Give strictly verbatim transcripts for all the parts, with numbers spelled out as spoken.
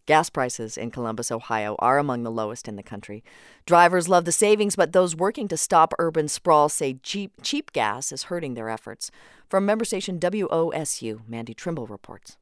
Gas prices in Columbus, Ohio are among the lowest in the country. Drivers love the savings, but those working to stop urban sprawl say cheap, cheap gas is hurting their efforts. From member station W O S U, Mandy Trimble reports.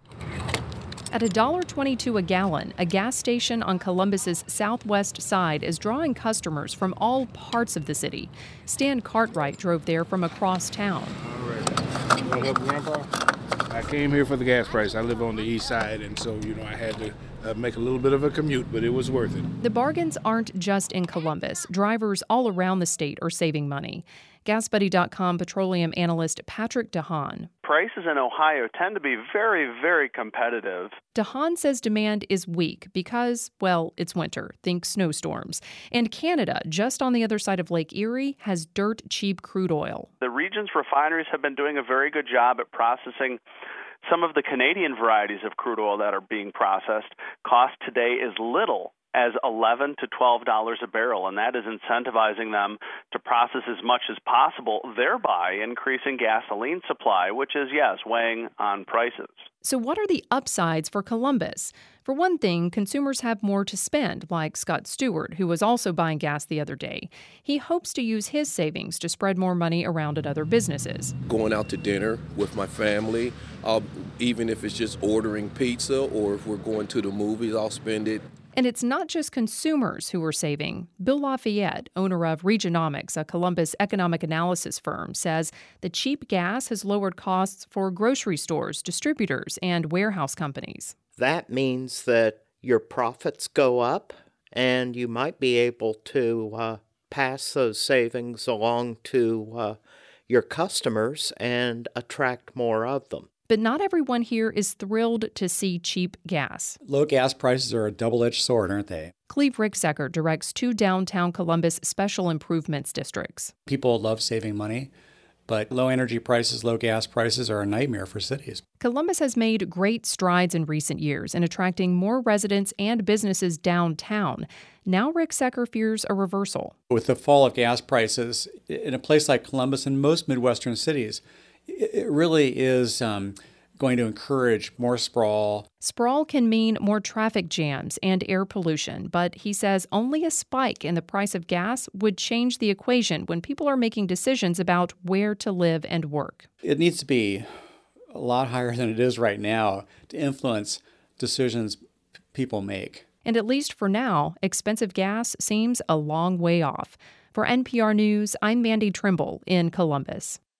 At one dollar and twenty-two cents a gallon, a gas station on Columbus's southwest side is drawing customers from all parts of the city. Stan Cartwright drove there from across town. All right. You want to help Grandpa? I came here for the gas price. I live on the east side, and so, you know, I had to uh, make a little bit of a commute, but it was worth it. The bargains aren't just in Columbus. Drivers all around the state are saving money. Gas Buddy dot com petroleum analyst Patrick DeHaan. Prices in Ohio tend to be very, very competitive. DeHaan says demand is weak because, well, it's winter. Think snowstorms. And Canada, just on the other side of Lake Erie, has dirt-cheap crude oil. The region's refineries have been doing a very good job at processing some of the Canadian varieties of crude oil that are being processed. Cost today is little as eleven to twelve dollars a barrel, and that is incentivizing them to process as much as possible, thereby increasing gasoline supply, which is, yes, weighing on prices. So what are the upsides for Columbus? For one thing, consumers have more to spend, like Scott Stewart, who was also buying gas the other day. He hopes to use his savings to spread more money around at other businesses. Going out to dinner with my family, I'll, even if it's just ordering pizza or if we're going to the movies, I'll spend it. And it's not just consumers who are saving. Bill Lafayette, owner of Regionomics, a Columbus economic analysis firm, says the cheap gas has lowered costs for grocery stores, distributors, and warehouse companies. That means that your profits go up, and you might be able to uh, pass those savings along to uh, your customers and attract more of them. But not everyone here is thrilled to see cheap gas. Low gas prices are a double-edged sword, aren't they? Cleve Ricksecker directs two downtown Columbus special improvements districts. People love saving money, but low energy prices, low gas prices are a nightmare for cities. Columbus has made great strides in recent years in attracting more residents and businesses downtown. Now Ricksecker fears a reversal. With the fall of gas prices, in a place like Columbus and most Midwestern cities, it really is um, going to encourage more sprawl. Sprawl can mean more traffic jams and air pollution, but he says only a spike in the price of gas would change the equation when people are making decisions about where to live and work. It needs to be a lot higher than it is right now to influence decisions people make. And at least for now, expensive gas seems a long way off. For N P R News, I'm Mandy Trimble in Columbus.